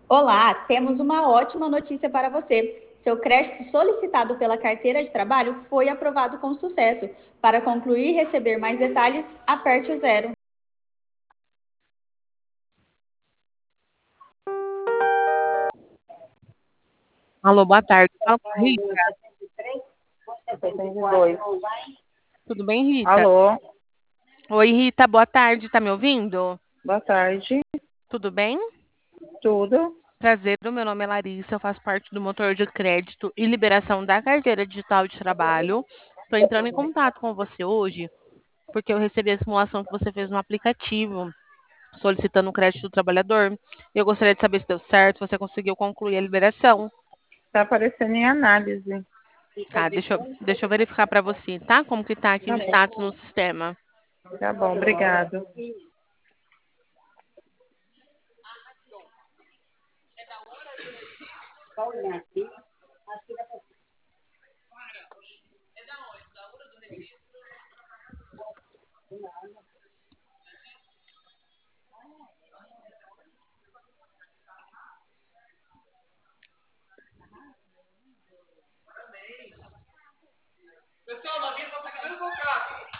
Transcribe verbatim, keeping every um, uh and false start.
Olá, temos uma ótima notícia para você. Seu crédito solicitado pela carteira de trabalho foi aprovado com sucesso. Para concluir e receber mais detalhes, aperte o zero. Alô, boa tarde. Fala com a Rita. setenta e dois. Tudo bem, Rita? Alô, Oi, Rita, boa tarde. Tá me ouvindo? boa tarde. Tudo bem? Tudo? Prazer, o meu nome é Larissa, eu faço parte do motor de crédito e liberação da carteira digital de trabalho. Estou entrando em contato com você hoje porque eu recebi a simulação que você fez no aplicativo solicitando o crédito do trabalhador. Eu gostaria de saber se deu certo, se você conseguiu concluir a liberação. Tá aparecendo em análise. Tá, deixa eu, deixa eu verificar para você, tá? Como que tá aqui o Tá status no sistema. bom, tá bom, obrigado. Pessoal, nós viemos para sacar o contrato.